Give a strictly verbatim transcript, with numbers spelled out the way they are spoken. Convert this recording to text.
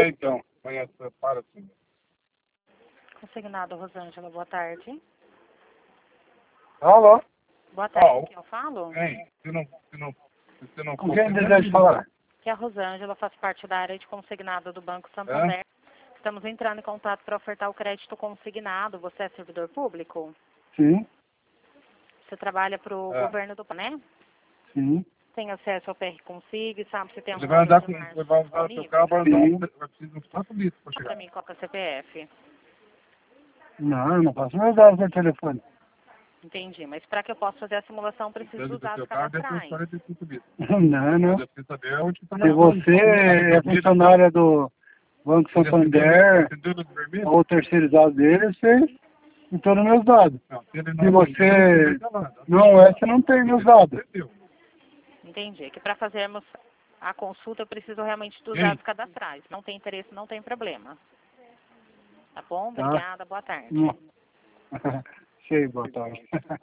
É, então. Conhece, para assim. Consignado, Rosângela, boa tarde. Alô? Boa tarde, Ó, com quem eu falo? Hein, se não, se não, se você não Com for... quem deseja falar? Que a Rosângela faz parte da área de consignado do Banco É? Santander. Estamos entrando em contato para ofertar o crédito consignado. Você é servidor público? Sim, Você trabalha para o É. governo do né? sim. Tem acesso ao P R Consig, sabe se tem Ele um vai andar de com... março Ele vai usar seu disponível? carro, vai andar Sim. um... Vai precisar de uns quatro litros para Para chegar. mim, qual que é o C P F? Não, eu não posso meus dados no telefone. Entendi, mas para que eu possa fazer a simulação, preciso Deve dos ter dados seu carro, deve ter uns cadastrais. quarenta e cinco litros. Não, não. Deve ter saber onde está Se você é funcionária do Banco Santander ou terceirizado dele, você tem todos os meus dados. Se você não é, você não tem meus dados. Entendi, que para fazermos a consulta, eu preciso realmente dos Sim. dados cadastrais. Não tem interesse, não tem problema. Tá bom? Tá? Obrigada, boa tarde. Não. Sei, boa tarde.